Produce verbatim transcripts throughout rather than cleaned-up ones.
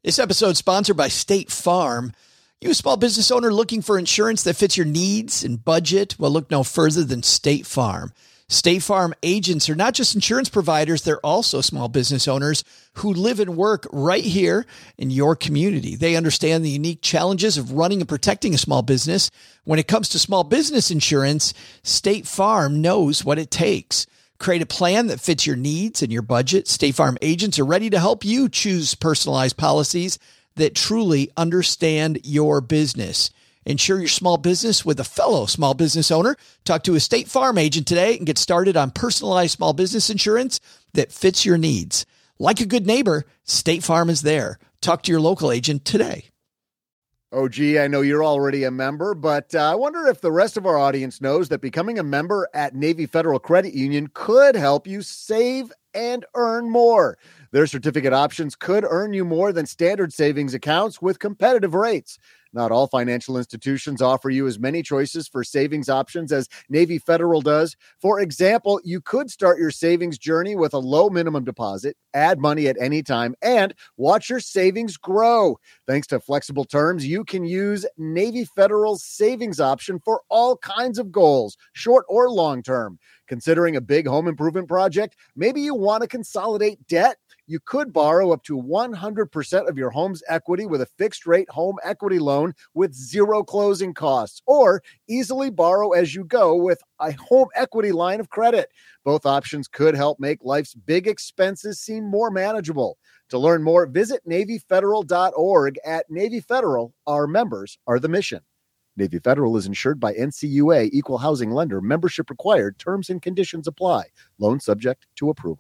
This episode is sponsored by State Farm. You a small business owner looking for insurance that fits your needs and budget? Well, look no further than State Farm. State Farm agents are not just insurance providers, they're also small business owners who live and work right here in your community. They understand the unique challenges of running and protecting a small business. When it comes to small business insurance, State Farm knows what it takes. Create a plan that fits your needs and your budget. State Farm agents are ready to help you choose personalized policies that truly understand your business. Insure your small business with a fellow small business owner. Talk to a State Farm agent today and get started on personalized small business insurance that fits your needs. Like a good neighbor, State Farm is there. Talk to your local agent today. Oh, gee, I know you're already a member, but uh, I wonder if the rest of our audience knows that becoming a member at Navy Federal Credit Union could help you save and earn more. Their certificate options could earn you more than standard savings accounts with competitive rates. Not all financial institutions offer you as many choices for savings options as Navy Federal does. For example, you could start your savings journey with a low minimum deposit, add money at any time, and watch your savings grow. Thanks to flexible terms, you can use Navy Federal's savings option for all kinds of goals, short or long term. Considering a big home improvement project, maybe you want to consolidate debt. You could borrow up to one hundred percent of your home's equity with a fixed-rate home equity loan with zero closing costs, or easily borrow as you go with a home equity line of credit. Both options could help make life's big expenses seem more manageable. To learn more, visit Navy Federal dot org. At Navy Federal, our members are the mission. Navy Federal is insured by N C U A, Equal Housing Lender. Membership required. Terms and conditions apply. Loan subject to approval.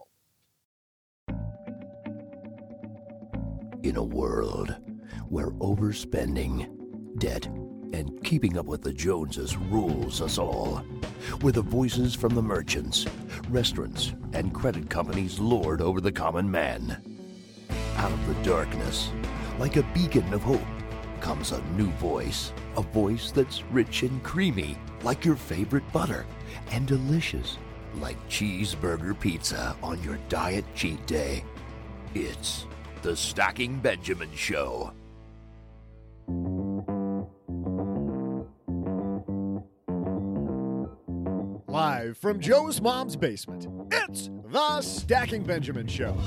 In a world where overspending, debt, and keeping up with the Joneses rules us all, where the voices from the merchants, restaurants, and credit companies lord over the common man, out of the darkness, like a beacon of hope, comes a new voice, a voice that's rich and creamy, like your favorite butter, and delicious, like cheeseburger pizza on your diet cheat day. It's The Stacking Benjamin Show. Live from Joe's mom's basement, it's The Stacking Benjamin Show.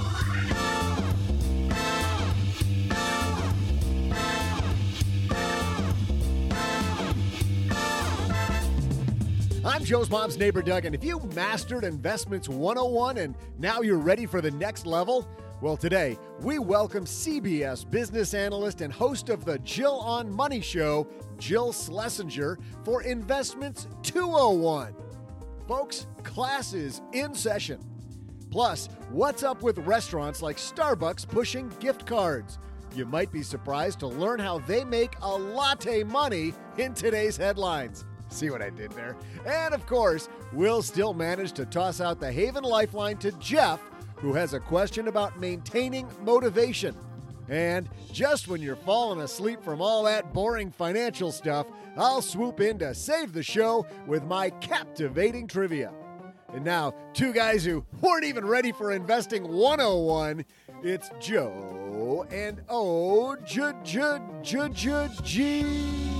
I'm Joe's mom's neighbor, Doug, and if you mastered Investments one oh one and now you're ready for the next level, well, today we welcome C B S business analyst and host of the Jill on Money Show, Jill Schlesinger, for Investments two oh one. Folks, class is in session. Plus, what's up with restaurants like Starbucks pushing gift cards? You might be surprised to learn how they make a latte money in today's headlines. See what I did there? And of course, we'll still manage to toss out the Haven Lifeline to Jeff, who has a question about maintaining motivation. And just when you're falling asleep from all that boring financial stuff, I'll swoop in to save the show with my captivating trivia. And now, two guys who weren't even ready for Investing one oh one, it's Joe and O J J J J G.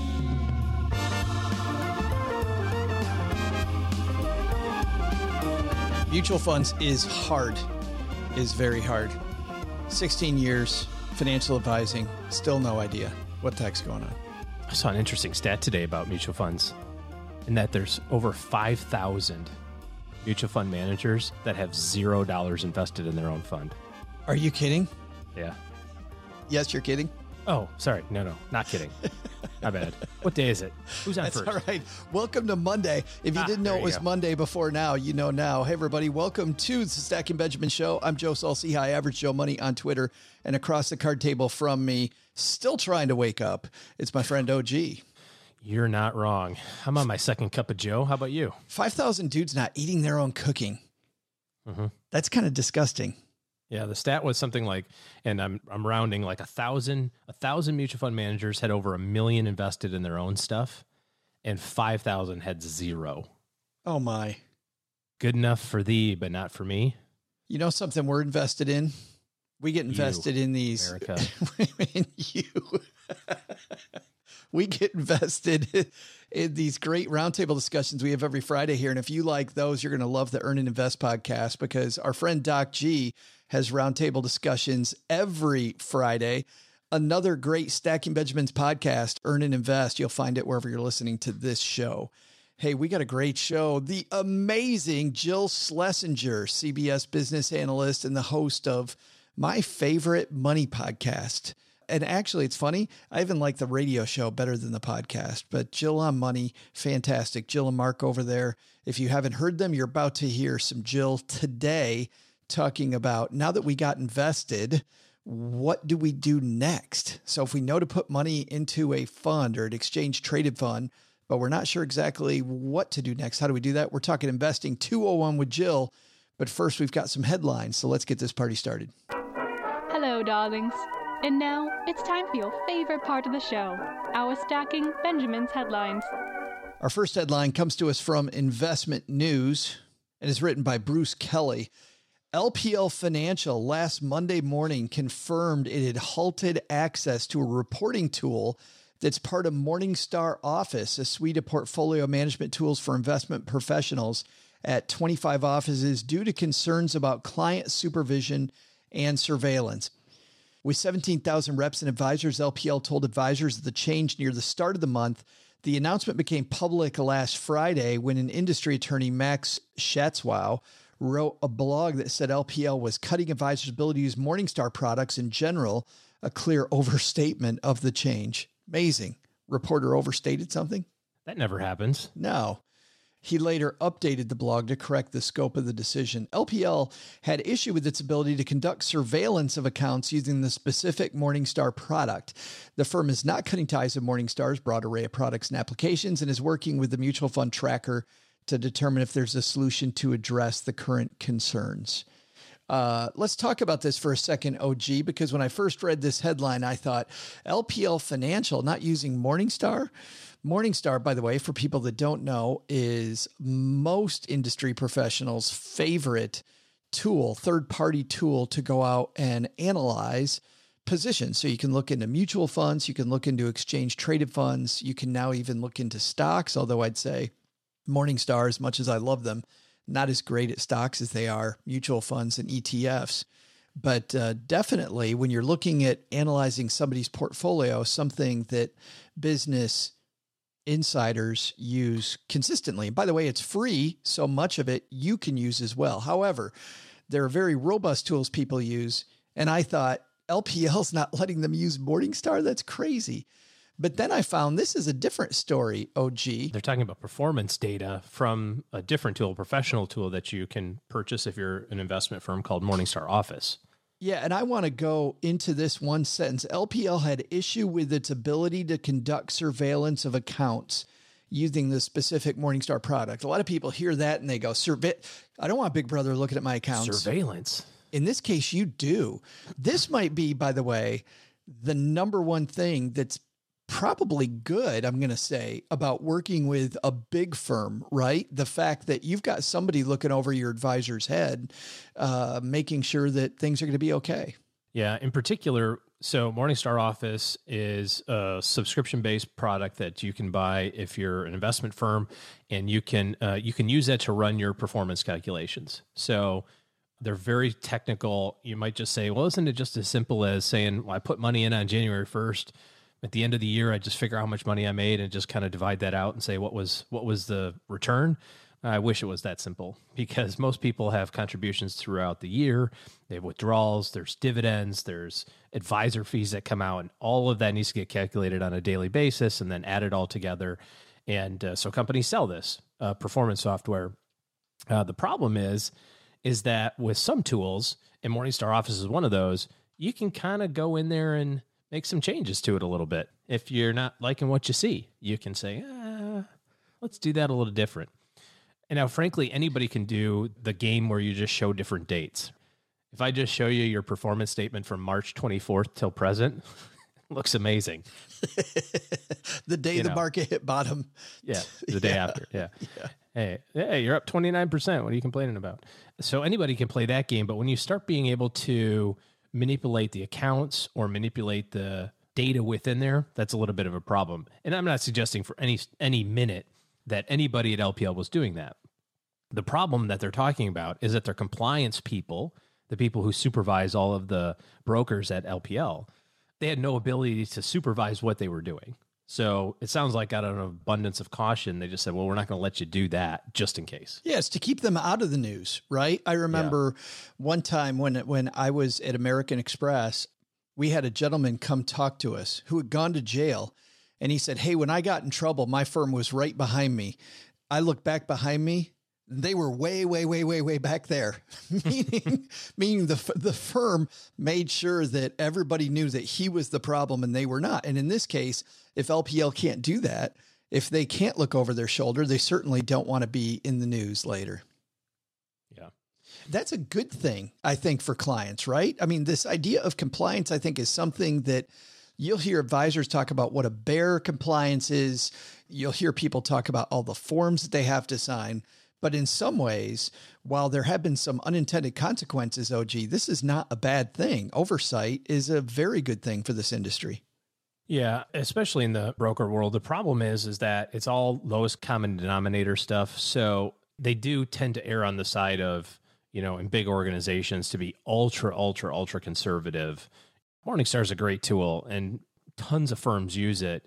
Mutual funds is hard, is very hard. sixteen years, financial advising, still no idea what the heck's going on. I saw an interesting stat today about mutual funds, in that there's over five thousand mutual fund managers that have zero dollars invested in their own fund. Are you kidding? Yeah. Yes, you're kidding. Oh, sorry. No, no, not kidding. My bad. What day is it? Who's on That's first? all right. Welcome to Monday. If you Ah, didn't know there it you was go. Monday before now, you know now. Hey, everybody. Welcome to the Stacking Benjamin Show. I'm Joe Saul-Sehy, Average Joe Money on Twitter. And across the card table from me, still trying to wake up, it's my friend O G. You're not wrong. I'm on my second cup of Joe. How about you? five thousand dudes not eating their own cooking. Mm-hmm. That's kind of disgusting. Yeah, the stat was something like, and I'm I'm rounding, like a thousand a thousand mutual fund managers had over a million invested in their own stuff, and five thousand had zero. Oh my! Good enough for thee, but not for me. You know something we're invested in? We get invested you, in these. America. in you. We get invested in these great roundtable discussions we have every Friday here. And if you like those, you're going to love the Earn and Invest podcast, because our friend Doc G has roundtable discussions every Friday. Another great Stacking Benjamins podcast, Earn and Invest. You'll find it wherever you're listening to this show. Hey, we got a great show. The amazing Jill Schlesinger, C B S business analyst and the host of my favorite money podcast. And actually, it's funny, I even like the radio show better than the podcast. But Jill on Money, fantastic. Jill and Mark over there. If you haven't heard them, you're about to hear some Jill today talking about, now that we got invested, what do we do next? So if we know to put money into a fund or an exchange traded fund, but we're not sure exactly what to do next, how do we do that? We're talking investing two oh one with Jill. But first, we've got some headlines. So let's get this party started. Hello, darlings. And now it's time for your favorite part of the show, our Stacking Benjamins headlines. Our first headline comes to us from Investment News and is written by Bruce Kelly. L P L Financial last Monday morning confirmed it had halted access to a reporting tool that's part of Morningstar Office, a suite of portfolio management tools for investment professionals at twenty-five offices due to concerns about client supervision and surveillance. With seventeen thousand reps and advisors, L P L told advisors of the change near the start of the month. The announcement became public last Friday when an industry attorney, Max Schatzwau, wrote a blog that said L P L was cutting advisors' ability to use Morningstar products in general, a clear overstatement of the change. Amazing. Reporter overstated something? That never happens. No. He later updated the blog to correct the scope of the decision. L P L had issue with its ability to conduct surveillance of accounts using the specific Morningstar product. The firm is not cutting ties with Morningstar's broad array of products and applications and is working with the mutual fund tracker to determine if there's a solution to address the current concerns. Uh, let's talk about this for a second, O G, because when I first read this headline, I thought L P L Financial not using Morningstar. Morningstar, by the way, for people that don't know, is most industry professionals' favorite tool, third-party tool to go out and analyze positions. So you can look into mutual funds, you can look into exchange-traded funds, you can now even look into stocks, although I'd say Morningstar, as much as I love them, not as great at stocks as they are mutual funds and E T Fs. But uh, definitely when you're looking at analyzing somebody's portfolio, something that business insiders use consistently. And by the way, it's free, so much of it you can use as well. However, there are very robust tools people use. And I thought L P L's not letting them use Morningstar. That's crazy. But then I found this is a different story, O G. They're talking about performance data from a different tool, a professional tool that you can purchase if you're an investment firm called Morningstar Office. Yeah, and I want to go into this one sentence. L P L had issue with its ability to conduct surveillance of accounts using the specific Morningstar product. A lot of people hear that and they go, Surve- I don't want Big Brother looking at my accounts. Surveillance. In this case, you do. This might be, by the way, the number one thing that's probably good, I'm going to say, about working with a big firm, right? The fact that you've got somebody looking over your advisor's head, uh, making sure that things are going to be okay. Yeah. In particular, so Morningstar Office is a subscription-based product that you can buy if you're an investment firm, and you can uh, you can use that to run your performance calculations. So they're very technical. You might just say, well, isn't it just as simple as saying, well, I put money in on January first. At the end of the year, I just figure out how much money I made and just kind of divide that out and say what was what was the return. I wish it was that simple, because most people have contributions throughout the year. They have withdrawals, there's dividends, there's advisor fees that come out, and all of that needs to get calculated on a daily basis and then added all together. And uh, so companies sell this uh, performance software. Uh, the problem is, is that with some tools, and Morningstar Office is one of those, you can kind of go in there and make some changes to it a little bit. If you're not liking what you see, you can say, ah, let's do that a little different. And now, frankly, anybody can do the game where you just show different dates. If I just show you your performance statement from March twenty-fourth till present, it looks amazing. The day you the know. market hit bottom. Yeah, the day Yeah. after. Yeah. Yeah. Hey, hey, you're up twenty-nine percent. What are you complaining about? So anybody can play that game, but when you start being able to manipulate the accounts or manipulate the data within there, that's a little bit of a problem. And I'm not suggesting for any any minute that anybody at L P L was doing that. The problem that they're talking about is that their compliance people, the people who supervise all of the brokers at L P L, they had no ability to supervise what they were doing. So it sounds like out of an abundance of caution, they just said, well, we're not going to let you do that just in case. Yes, to keep them out of the news, right? I remember yeah. one time when when I was at American Express, we had a gentleman come talk to us who had gone to jail. And he said, hey, when I got in trouble, my firm was right behind me. I looked back behind me. They were way, way, way, way, way back there, meaning, meaning the the firm made sure that everybody knew that he was the problem and they were not. And in this case, if L P L can't do that, if they can't look over their shoulder, they certainly don't want to be in the news later. Yeah. That's a good thing, I think, for clients, right? I mean, this idea of compliance, I think, is something that you'll hear advisors talk about what a bare compliance is. You'll hear people talk about all the forms that they have to sign. But in some ways, while there have been some unintended consequences, O G, this is not a bad thing. Oversight is a very good thing for this industry. Yeah, especially in the broker world. The problem is, is that it's all lowest common denominator stuff. So they do tend to err on the side of, you know, in big organizations to be ultra, ultra, ultra conservative. Morningstar is a great tool and tons of firms use it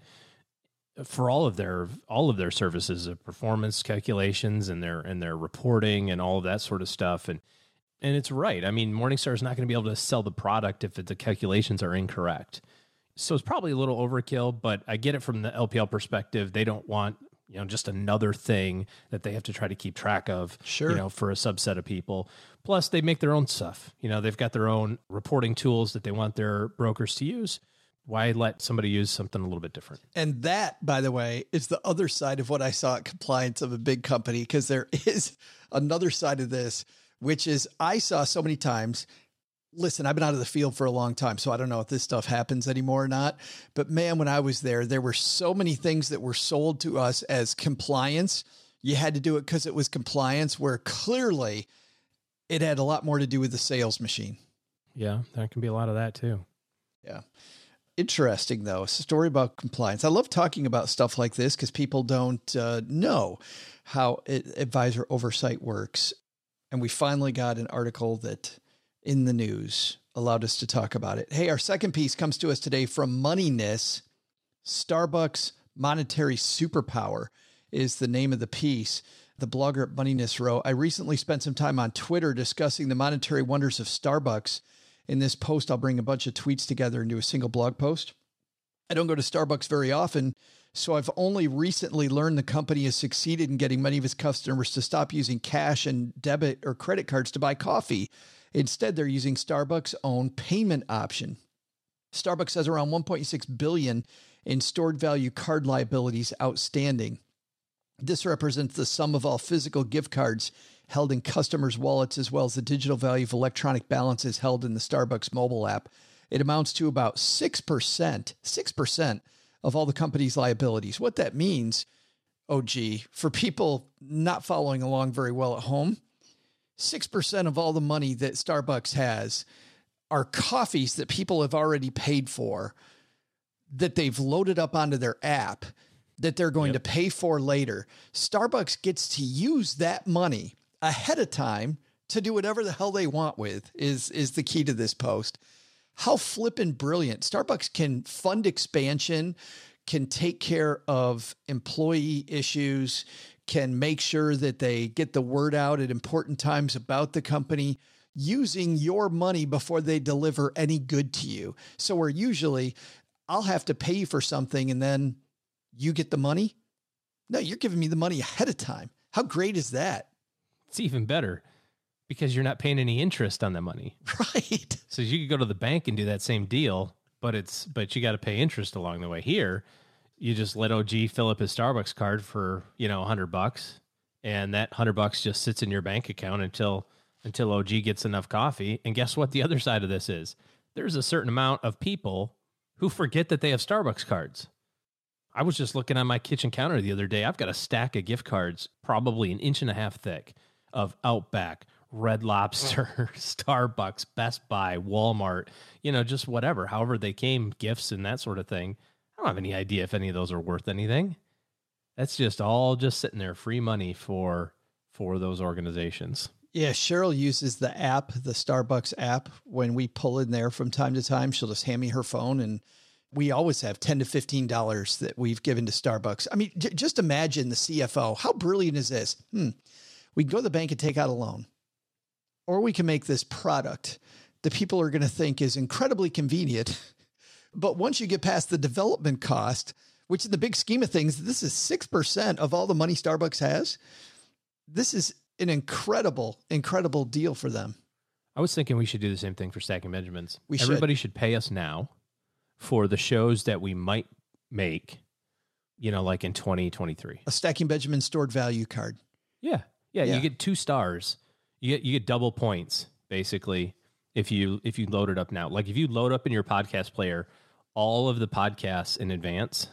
for all of their all of their services, of performance calculations and their and their reporting and all of that sort of stuff. And and it's right. I mean, Morningstar is not going to be able to sell the product if the calculations are incorrect. So it's probably a little overkill, but I get it from the L P L perspective. They don't want, you know, just another thing that they have to try to keep track of, sure. you know, for a subset of people. Plus, they make their own stuff. You know, they've got their own reporting tools that they want their brokers to use. Why let somebody use something a little bit different? And that, by the way, is the other side of what I saw at compliance of a big company, because there is another side of this, which is I saw so many times. Listen, I've been out of the field for a long time, so I don't know if this stuff happens anymore or not. But man, when I was there, there were so many things that were sold to us as compliance. You had to do it because it was compliance, where clearly it had a lot more to do with the sales machine. Yeah, there can be a lot of that too. Yeah. Interesting, though. It's a story about compliance. I love talking about stuff like this because people don't uh, know how it, advisor oversight works. And we finally got an article that in the news allowed us to talk about it. Hey, our second piece comes to us today from Moneyness. Starbucks Monetary Superpower is the name of the piece. The blogger at Moneyness wrote, I recently spent some time on Twitter discussing the monetary wonders of Starbucks. In this post, I'll bring a bunch of tweets together into a single blog post. I don't go to Starbucks very often, so I've only recently learned the company has succeeded in getting many of its customers to stop using cash and debit or credit cards to buy coffee. Instead, they're using Starbucks' own payment option. Starbucks has around one point six billion dollars in stored value card liabilities outstanding. This represents the sum of all physical gift cards held in customers' wallets, as well as the digital value of electronic balances held in the Starbucks mobile app. It amounts to about six percent, six percent of all the company's liabilities. What that means, O G, for people not following along very well at home, six percent of all the money that Starbucks has are coffees that people have already paid for, that they've loaded up onto their app, that they're going yep. to pay for later. Starbucks gets to use that money ahead of time to do whatever the hell they want with, is, is the key to this post. How flippin' brilliant. Starbucks can fund expansion, can take care of employee issues, can make sure that they get the word out at important times about the company using your money before they deliver any good to you. So where usually I'll have to pay you for something and then you get the money. No, you're giving me the money ahead of time. How great is that? It's even better because you're not paying any interest on the money. Right. So you could go to the bank and do that same deal, but it's, but you got to pay interest along the way. Here, you just let O G fill up his Starbucks card for, you know, a hundred bucks. And that hundred bucks just sits in your bank account until, until O G gets enough coffee. And guess what the other side of this is? There's a certain amount of people who forget that they have Starbucks cards. I was just looking on my kitchen counter the other day. I've got a stack of gift cards, probably an inch and a half thick, of Outback, Red Lobster, Starbucks, Best Buy, Walmart, you know, just whatever, however they came, gifts and that sort of thing. I don't have any idea if any of those are worth anything. That's just all just sitting there, free money for for those organizations. Yeah, Cheryl uses the app, the Starbucks app. When we pull in there from time to time, she'll just hand me her phone, and we always have ten to fifteen dollars that we've given to Starbucks. I mean, j- just imagine the C F O. How brilliant is this? Hmm. We can go to the bank and take out a loan, or we can make this product that people are going to think is incredibly convenient. But once you get past the development cost, which in the big scheme of things, this is six percent of all the money Starbucks has. This is an incredible, incredible deal for them. I was thinking we should do the same thing for Stacking Benjamins. We should. Everybody should pay us now for the shows that we might make, you know, like in twenty twenty-three. A Stacking Benjamin stored value card. Yeah. Yeah. Yeah. You get two stars. You get, you get double points, basically, if you, if you load it up now. Like if you load up in your podcast player all of the podcasts in advance,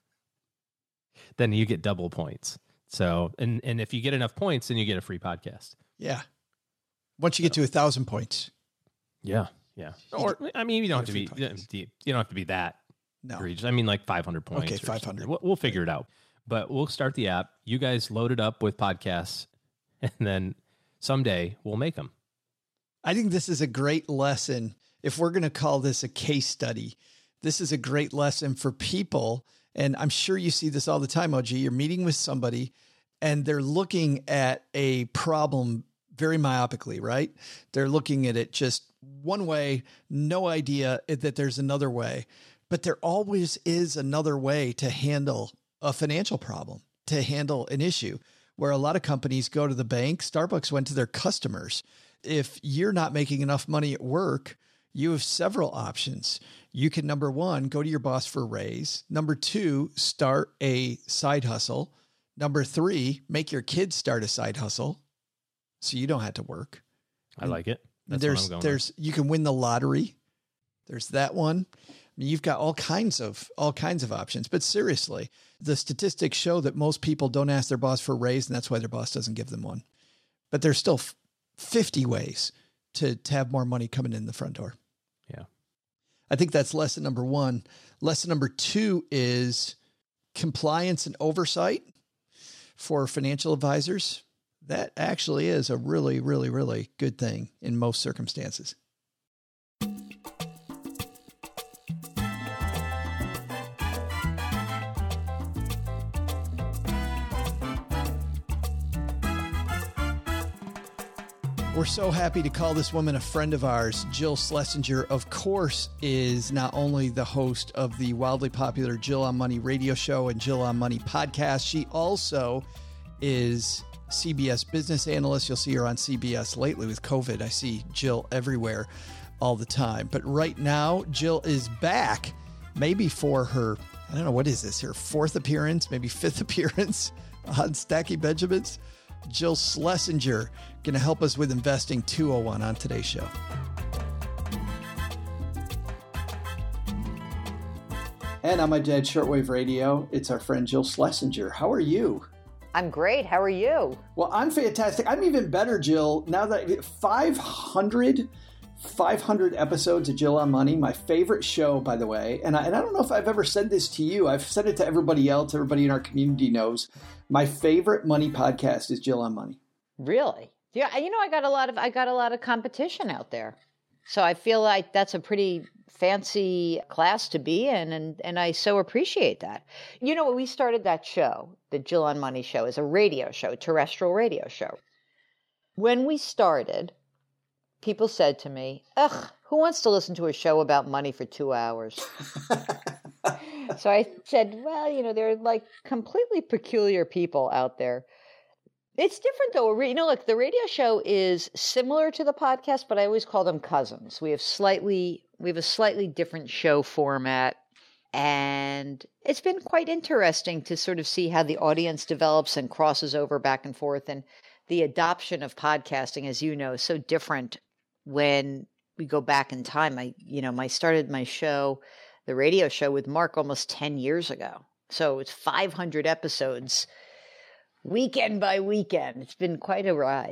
then you get double points. So, and, and if you get enough points, then you get a free podcast. Yeah. Once you get to a thousand points. Yeah. Yeah. Or, I mean, you don't have to be, podcast. you don't have to be that No. egregious. I mean, like five hundred points. Okay, or five hundred. something. We'll, we'll figure it out, but we'll start the app. You guys load it up with podcasts, and then someday we'll make them. I think this is a great lesson. If we're going to call this a case study, this is a great lesson for people. And I'm sure you see this all the time, O G. You're meeting with somebody and they're looking at a problem very myopically, right? They're looking at it just one way, no idea that there's another way. But there always is another way to handle a financial problem, to handle an issue, where a lot of companies go to the bank. Starbucks went to their customers. If you're not making enough money at work, you have several options. You can, number one, go to your boss for a raise. Number two, start a side hustle. Number three, make your kids start a side hustle so you don't have to work. I like it. That's there's, what I'm going there's, with. you can win the lottery. There's that one. I mean, you've got all kinds of, all kinds of options, but seriously, the statistics show that most people don't ask their boss for a raise, and that's why their boss doesn't give them one. But there's still fifty ways to, to have more money coming in the front door. Yeah. I think that's lesson number one. Lesson number two is compliance and oversight for financial advisors. That actually is a really, really, really good thing in most circumstances. We're so happy to call this woman a friend of ours. Jill Schlesinger, of course, is not only the host of the wildly popular Jill on Money radio show and Jill on Money podcast, she also is C B S business analyst. You'll see her on C B S lately with COVID. I see Jill everywhere all the time. But right now, Jill is back, maybe for her, I don't know, what is this, her fourth appearance, maybe fifth appearance on Stacking Benjamins. Jill Schlesinger going to help us with Investing two oh one on today's show. And on my Dad Shortwave Radio, it's our friend Jill Schlesinger. How are you? I'm great. How are you? Well, I'm fantastic. I'm even better, Jill. Now that five hundred, five hundred episodes of Jill on Money, my favorite show, by the way. And I, and I don't know if I've ever said this to you. I've said it to everybody else. Everybody in our community knows. My favorite money podcast is Jill on Money. Really? Yeah. You know, I got a lot of I got a lot of competition out there, so I feel like that's a pretty fancy class to be in, and and I so appreciate that. You know, we started that show, the Jill on Money show, as a radio show, terrestrial radio show. When we started, people said to me, "Ugh, who wants to listen to a show about money for two hours?" So I said, well, you know, there are like completely peculiar people out there. It's different though. You know, like the radio show is similar to the podcast, but I always call them cousins. We have slightly, we have a slightly different show format. And it's been quite interesting to sort of see how the audience develops and crosses over back and forth. And the adoption of podcasting, as you know, is so different when we go back in time. I, you know, I started my show, the radio show with Mark almost ten years ago. So it's five hundred episodes, weekend by weekend. It's been quite a ride.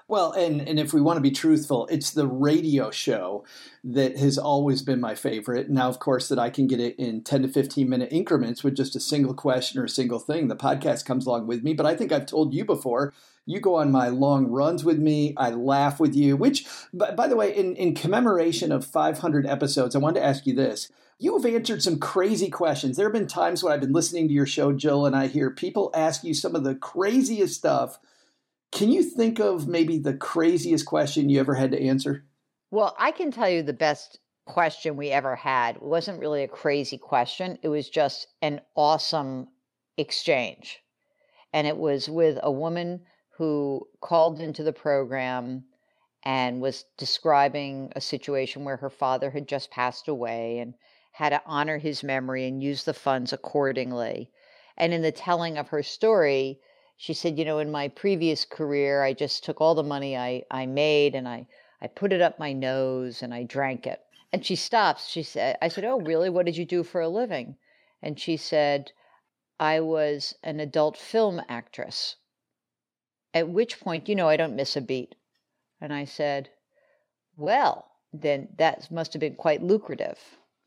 Well, and, and if we want to be truthful, it's the radio show that has always been my favorite. Now, of course, that I can get it in ten to fifteen minute increments with just a single question or a single thing. The podcast comes along with me, but I think I've told you before, you go on my long runs with me. I laugh with you, which, by, by the way, in, in commemoration of five hundred episodes, I wanted to ask you this. You have answered some crazy questions. There have been times when I've been listening to your show, Jill, and I hear people ask you some of the craziest stuff. Can you think of maybe the craziest question you ever had to answer? Well, I can tell you the best question we ever had. It wasn't really a crazy question. It was just an awesome exchange. And it was with a woman who called into the program and was describing a situation where her father had just passed away and had to honor his memory and use the funds accordingly. And in the telling of her story, she said, you know, in my previous career, I just took all the money I, I made and I, I put it up my nose and I drank it. And she stops. She said, I said, oh, really? What did you do for a living? And she said, I was an adult film actress. At which point, you know, I don't miss a beat. And I said, well, then that must have been quite lucrative.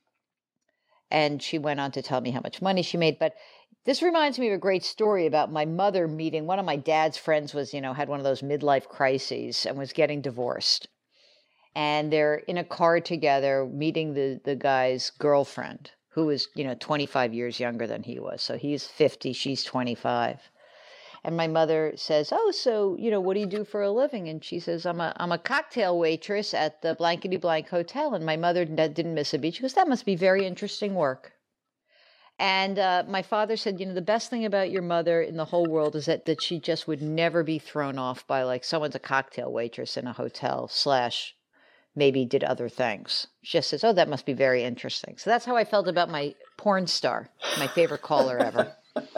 And she went on to tell me how much money she made. But this reminds me of a great story about my mother meeting. One of my dad's friends was, you know, had one of those midlife crises and was getting divorced. And they're in a car together meeting the, the guy's girlfriend, who was, you know, twenty-five years younger than he was. So he's fifty, she's twenty-five. And my mother says, oh, so, you know, what do you do for a living? And she says, I'm a I'm a cocktail waitress at the blankety blank hotel. And my mother didn't miss a beat. She goes, that must be very interesting work. And uh, my father said, you know, the best thing about your mother in the whole world is that, that she just would never be thrown off by like someone's a cocktail waitress in a hotel slash maybe did other things. She just says, oh, that must be very interesting. So that's how I felt about my porn star, my favorite caller ever.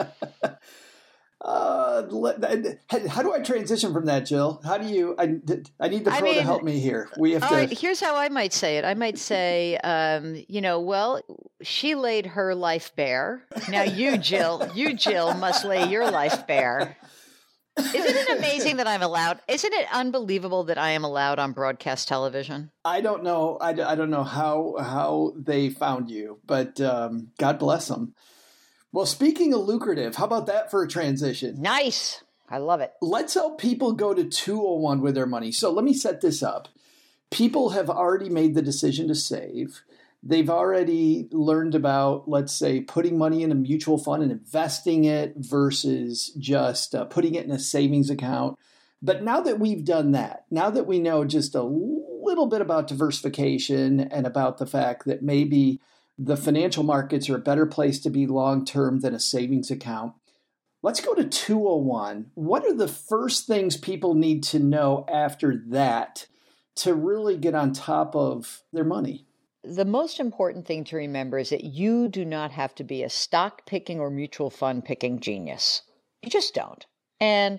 Uh, how do I transition from that, Jill? How do you, I, I need the pro I mean, to help me here. We have to. Right, here's how I might say it. I might say, um, you know, well, she laid her life bare. Now you, Jill, you, Jill, must lay your life bare. Isn't it amazing that I'm allowed? Isn't it unbelievable that I am allowed on broadcast television? I don't know. I, I don't know how, how they found you, but um, God bless them. Well, speaking of lucrative, how about that for a transition? Nice. I love it. Let's help people go to two oh one with their money. So let me set this up. People have already made the decision to save. They've already learned about, let's say, putting money in a mutual fund and investing it versus just uh, putting it in a savings account. But now that we've done that, now that we know just a little bit about diversification and about the fact that maybe the financial markets are a better place to be long-term than a savings account, let's go to two oh one. What are the first things people need to know after that to really get on top of their money? The most important thing to remember is that you do not have to be a stock picking or mutual fund picking genius. You just don't. And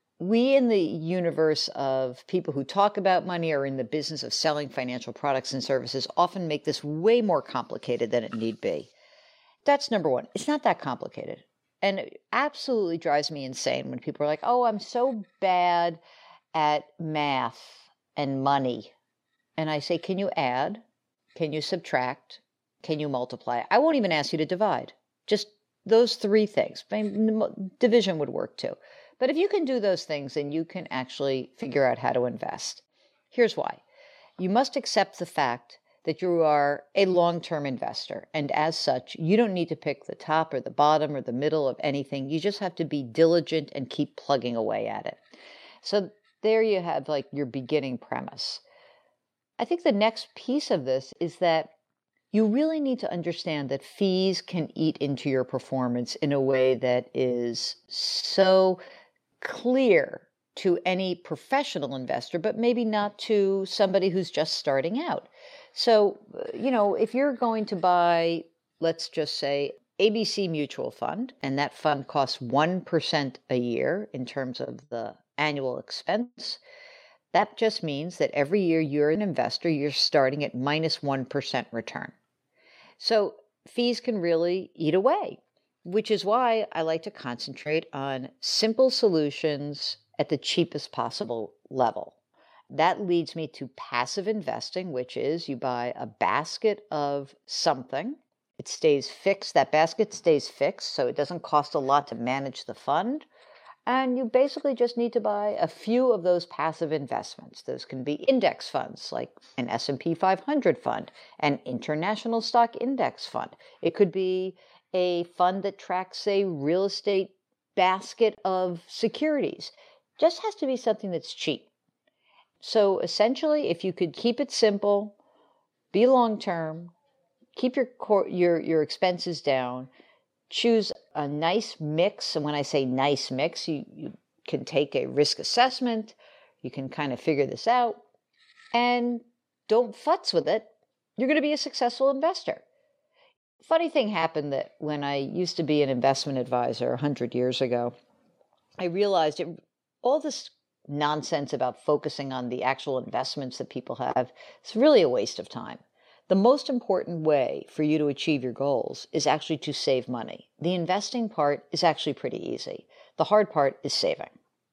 we in the universe of people who talk about money or in the business of selling financial products and services often make this way more complicated than it need be. That's number one. It's not that complicated. And it absolutely drives me insane when people are like, oh, I'm so bad at math and money. And I say, can you add? Can you subtract? Can you multiply? I won't even ask you to divide. Just those three things. Division would work too. But if you can do those things, then you can actually figure out how to invest. Here's why. You must accept the fact that you are a long-term investor. And as such, you don't need to pick the top or the bottom or the middle of anything. You just have to be diligent and keep plugging away at it. So there you have like your beginning premise. I think the next piece of this is that you really need to understand that fees can eat into your performance in a way that is so clear to any professional investor, but maybe not to somebody who's just starting out. So, you know, if you're going to buy, let's just say, A B C Mutual Fund, and that fund costs one percent a year in terms of the annual expense, that just means that every year you're an investor, you're starting at minus one percent return. So fees can really eat away, which is why I like to concentrate on simple solutions at the cheapest possible level. That leads me to passive investing, which is you buy a basket of something. It stays fixed. That basket stays fixed, so it doesn't cost a lot to manage the fund. And you basically just need to buy a few of those passive investments. Those can be index funds, like an S and P five hundred fund, an international stock index fund. It could be a fund that tracks a real estate basket of securities. Just has to be something that's cheap. So essentially, if you could keep it simple, be long-term, keep your core, your your expenses down, choose a nice mix. And when I say nice mix, you, you can take a risk assessment, you can kind of figure this out, and don't futz with it. You're going to be a successful investor. Funny thing happened that when I used to be an investment advisor one hundred years ago, I realized it, all this nonsense about focusing on the actual investments that people have, it's really a waste of time. The most important way for you to achieve your goals is actually to save money. The investing part is actually pretty easy. The hard part is saving.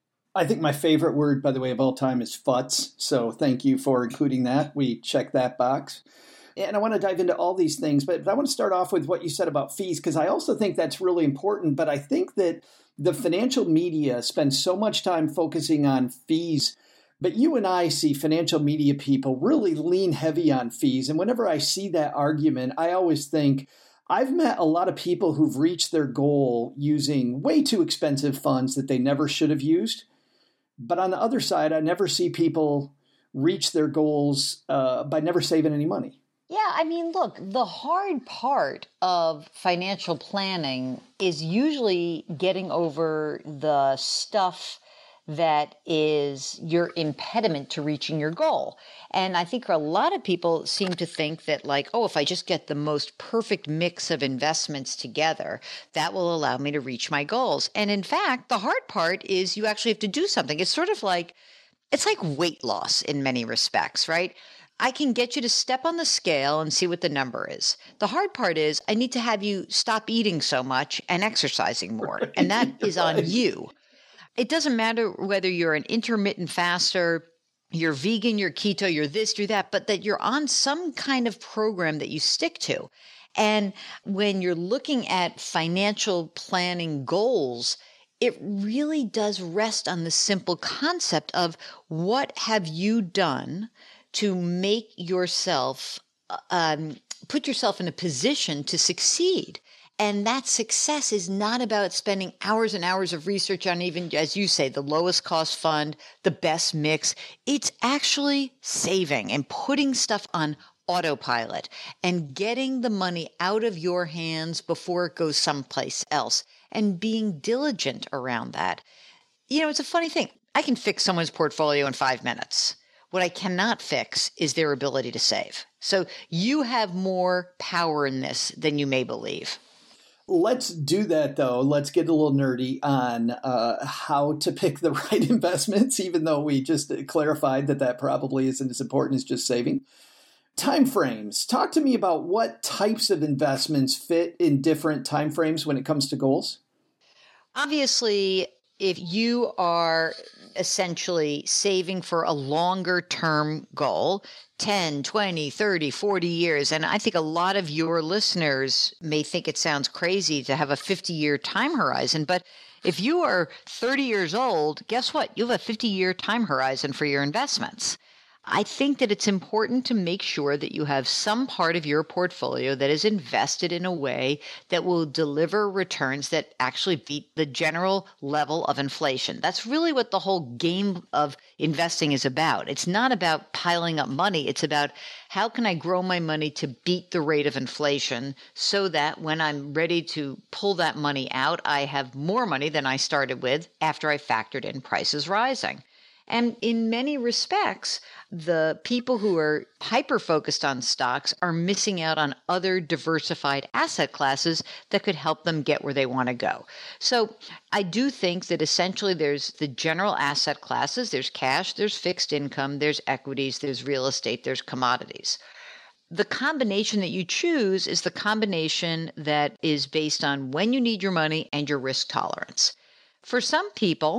I think my favorite word, by the way, of all time is futz. So thank you for including that. We check that box. And I want to dive into all these things, but I want to start off with what you said about fees, because I also think that's really important. But I think that the financial media spends so much time focusing on fees, but you and I see financial media people really lean heavy on fees. And whenever I see that argument, I always think, I've met a lot of people who've reached their goal using way too expensive funds that they never should have used. But on the other side, I never see people reach their goals uh, by never saving any money. Yeah, I mean, look, the hard part of financial planning is usually getting over the stuff that is your impediment to reaching your goal. And I think a lot of people seem to think that, like, oh, if I just get the most perfect mix of investments together, that will allow me to reach my goals. And in fact, the hard part is you actually have to do something. It's sort of like, it's like weight loss in many respects, right? I can get you to step on the scale and see what the number is. The hard part is I need to have you stop eating so much and exercising more. Right. And that is on you. It doesn't matter whether you're an intermittent faster, you're vegan, you're keto, you're this, you're that, but that you're on some kind of program that you stick to. And when you're looking at financial planning goals, it really does rest on the simple concept of what have you done to make yourself, um, put yourself in a position to succeed. And that success is not about spending hours and hours of research on even, as you say, the lowest cost fund, the best mix. It's actually saving and putting stuff on autopilot and getting the money out of your hands before it goes someplace else and being diligent around that. You know, it's a funny thing. I can fix someone's portfolio in five minutes. What I cannot fix is their ability to save. So you have more power in this than you may believe. Let's do that, though. Let's get a little nerdy on uh, how to pick the right investments, even though we just clarified that that probably isn't as important as just saving. Timeframes. Talk to me about what types of investments fit in different timeframes when it comes to goals. Obviously, if you are essentially saving for a longer term goal, ten, twenty, thirty, forty years, and I think a lot of your listeners may think it sounds crazy to have a fifty-year time horizon, but if you are thirty years old, guess what? You have a fifty-year time horizon for your investments. I think that it's important to make sure that you have some part of your portfolio that is invested in a way that will deliver returns that actually beat the general level of inflation. That's really what the whole game of investing is about. It's not about piling up money. It's about how can I grow my money to beat the rate of inflation so that when I'm ready to pull that money out, I have more money than I started with after I factored in prices rising. And in many respects, the people who are hyper-focused on stocks are missing out on other diversified asset classes that could help them get where they want to go. So I do think that essentially there's the general asset classes. There's cash, there's fixed income, there's equities, there's real estate, there's commodities. The combination that you choose is the combination that is based on when you need your money and your risk tolerance. For some people,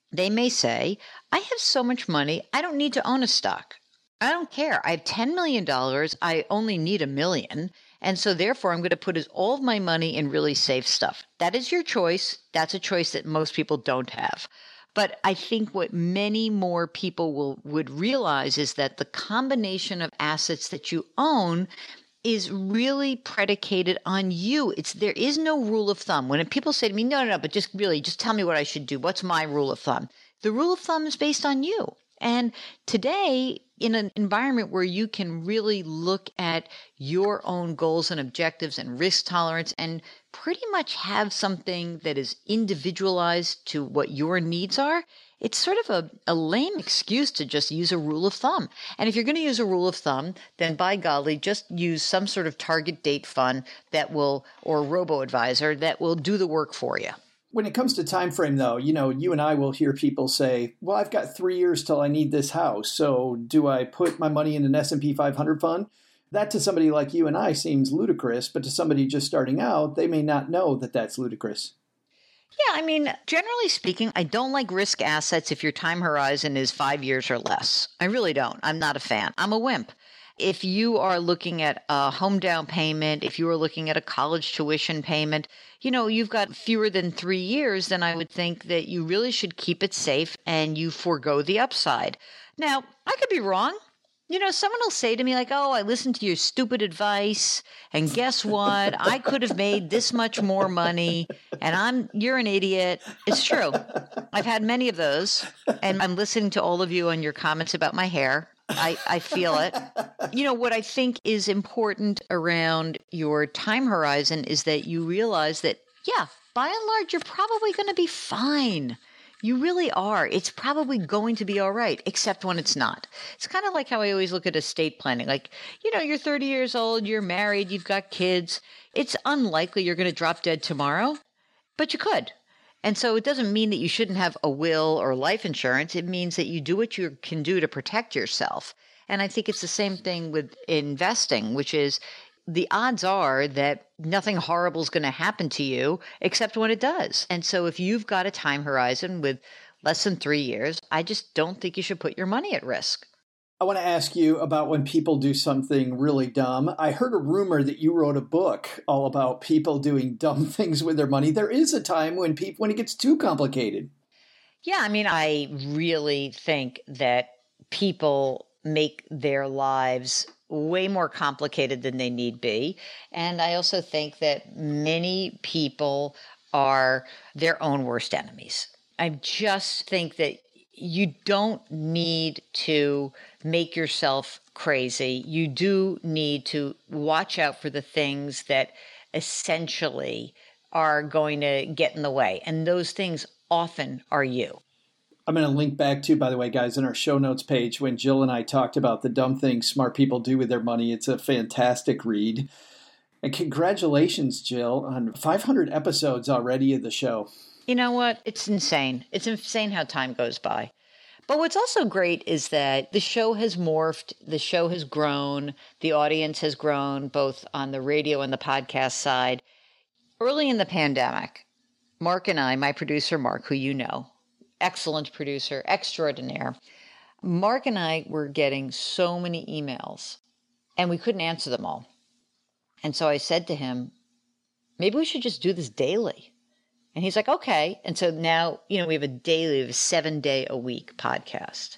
They may say, I have so much money, I don't need to own a stock. I don't care. I have ten million dollars. I only need a million. And so therefore, I'm going to put all of my money in really safe stuff. That is your choice. That's a choice that most people don't have. But I think what many more people will would realize is that the combination of assets that you own is really predicated on you. It's there is no rule of thumb. When people say to me, no, no, no, but just really, just tell me what I should do. What's my rule of thumb? The rule of thumb is based on you. And today, in an environment where you can really look at your own goals and objectives and risk tolerance and pretty much have something that is individualized to what your needs are, it's sort of a, a lame excuse to just use a rule of thumb. And if you're going to use a rule of thumb, then by golly, just use some sort of target date fund that will, or robo-advisor that will do the work for you. When it comes to time frame, though, you know, you and I will hear people say, well, I've got three years till I need this house. So do I put my money in an S and P five hundred fund? That to somebody like you and I seems ludicrous, but to somebody just starting out, they may not know that that's ludicrous. Yeah, I mean, generally speaking, I don't like risk assets if your time horizon is five years or less. I really don't. I'm not a fan. I'm a wimp. If you are looking at a home down payment, if you are looking at a college tuition payment, you know, you've got fewer than three years, then I would think that you really should keep it safe and you forego the upside. Now, I could be wrong. You know, someone will say to me like, oh, I listened to your stupid advice, and guess what? I could have made this much more money, and I'm you're an idiot. It's true. I've had many of those, and I'm listening to all of you on your comments about my hair. I, I feel it. You know, what I think is important around your time horizon is that you realize that, yeah, by and large, you're probably going to be fine. You really are. It's probably going to be all right, except when it's not. It's kind of like how I always look at estate planning. Like, you know, you're thirty years old, you're married, you've got kids. It's unlikely you're going to drop dead tomorrow, but you could. And so it doesn't mean that you shouldn't have a will or life insurance. It means that you do what you can do to protect yourself. And I think it's the same thing with investing, which is the odds are that nothing horrible is going to happen to you except when it does. And so if you've got a time horizon with less than three years, I just don't think you should put your money at risk. I want to ask you about when people do something really dumb. I heard a rumor that you wrote a book all about people doing dumb things with their money. There is a time when people, when it gets too complicated. Yeah, I mean, I really think that people make their lives way more complicated than they need be. And I also think that many people are their own worst enemies. I just think that you don't need to make yourself crazy. You do need to watch out for the things that essentially are going to get in the way. And those things often are you. I'm going to link back to, by the way, guys, in our show notes page, when Jill and I talked about the dumb things smart people do with their money. It's a fantastic read. And congratulations, Jill, on five hundred episodes already of the show. You know what? It's insane. It's insane how time goes by. But what's also great is that the show has morphed. The show has grown. The audience has grown, both on the radio and the podcast side. Early in the pandemic, Mark and I, my producer, Mark, who you know, excellent producer, extraordinaire. Mark and I were getting so many emails, and we couldn't answer them all. And so I said to him, maybe we should just do this daily. And he's like, okay. And so now, you know, we have a daily, we have a seven day a week podcast.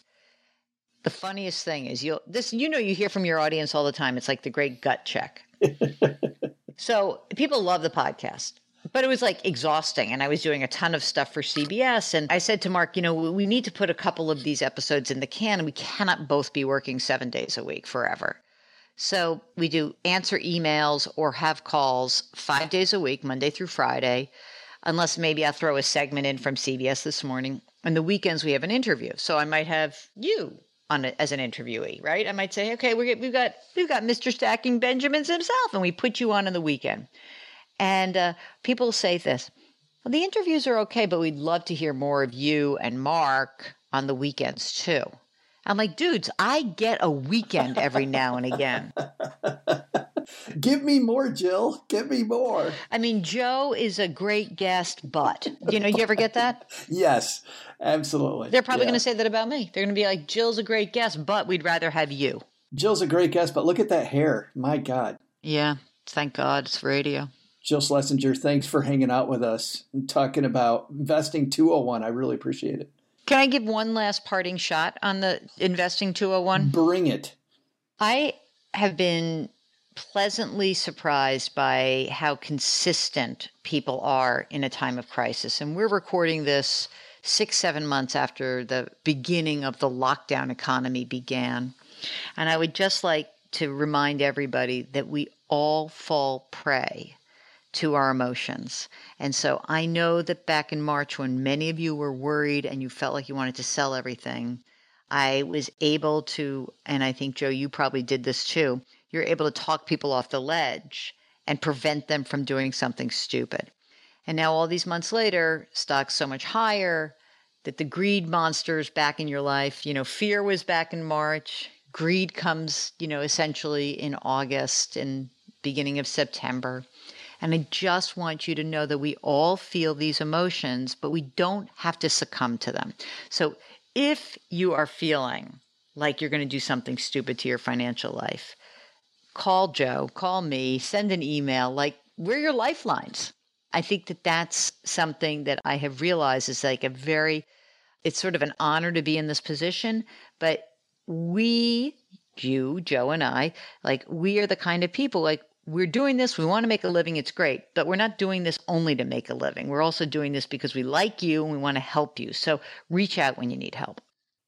The funniest thing is you'll this, you know, you hear from your audience all the time. It's like the great gut check. So people love the podcast. But it was like exhausting, and I was doing a ton of stuff for C B S. And I said to Mark, you know, we need to put a couple of these episodes in the can, and we cannot both be working seven days a week forever. So we do answer emails or have calls five days a week, Monday through Friday, unless maybe I'll throw a segment in from C B S this morning. And the weekends we have an interview. So I might have you on a, as an interviewee, right? I might say, okay, we're, we've got we've got Mister Stacking Benjamins himself, and we put you on in the weekend. And uh, people say this, well, the interviews are okay, but we'd love to hear more of you and Mark on the weekends too. I'm like, dudes, I get a weekend every now and again. Give me more, Jill. Give me more. I mean, Joe is a great guest, but you know, you ever get that? Yes, absolutely. They're probably yeah. going to say that about me. They're going to be like, Jill's a great guest, but we'd rather have you. Jill's a great guest, but look at that hair. My God. Yeah. Thank God it's radio. Jill Schlesinger, thanks for hanging out with us and talking about Investing two oh one. I really appreciate it. Can I give one last parting shot on the Investing two oh one? Bring it. I have been pleasantly surprised by how consistent people are in a time of crisis. And we're recording this six, seven months after the beginning of the lockdown economy began. And I would just like to remind everybody that we all fall prey to our emotions. And so I know that back in March, when many of you were worried and you felt like you wanted to sell everything, I was able to, and I think, Joe, you probably did this too, you're able to talk people off the ledge and prevent them from doing something stupid. And now all these months later, stock's so much higher that the greed monster's back in your life. You know, fear was back in March. Greed comes, you know, essentially in August and beginning of September. And I just want you to know that we all feel these emotions, but we don't have to succumb to them. So if you are feeling like you're going to do something stupid to your financial life, call Joe, call me, send an email. Like, we're your lifelines. I think that that's something that I have realized is like a very, it's sort of an honor to be in this position, but we, you, Joe and I, like, we are the kind of people, like, we're doing this, we want to make a living, it's great, but we're not doing this only to make a living. We're also doing this because we like you and we want to help you. So reach out when you need help.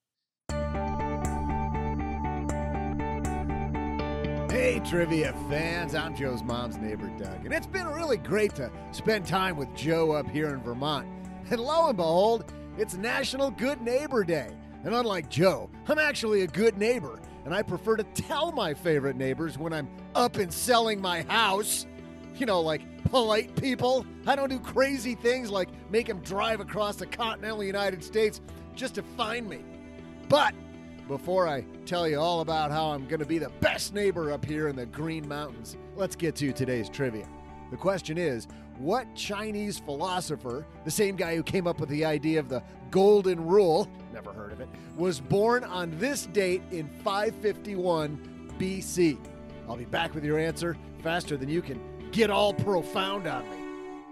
Hey, trivia fans, I'm Joe's mom's neighbor, Doug, and it's been really great to spend time with Joe up here in Vermont. And lo and behold, it's National Good Neighbor Day. And unlike Joe, I'm actually a good neighbor, and I prefer to tell my favorite neighbors when I'm up and selling my house. You know, like polite people. I don't do crazy things like make them drive across the continental United States just to find me. But before I tell you all about how I'm going to be the best neighbor up here in the Green Mountains, let's get to today's trivia. The question is, what Chinese philosopher, the same guy who came up with the idea of the Golden Rule, never heard of it, was born on this date in five fifty-one B C? I'll be back with your answer faster than you can get all profound on me.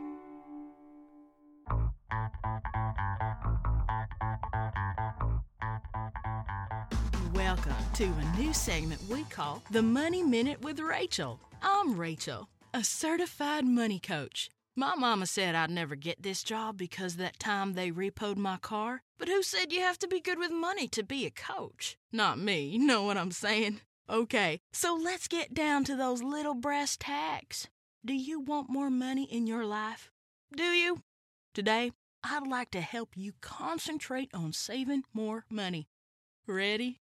Welcome to a new segment we call The Money Minute with Rachel. I'm Rachel, a certified money coach. My mama said I'd never get this job because that time they repoed my car. But who said you have to be good with money to be a coach? Not me, you know what I'm saying? Okay, so let's get down to those little brass tacks. Do you want more money in your life? Do you? Today, I'd like to help you concentrate on saving more money. Ready?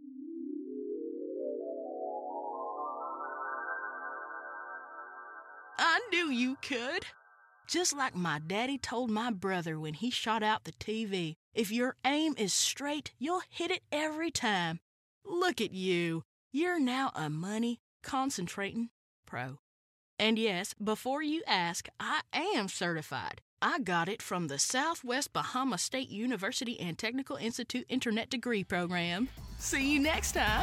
I knew you could. Just like my daddy told my brother when he shot out the T V, if your aim is straight, you'll hit it every time. Look at you. You're now a money concentrating pro. And yes, before you ask, I am certified. I got it from the Southwest Bahama State University and Technical Institute Internet Degree Program. See you next time.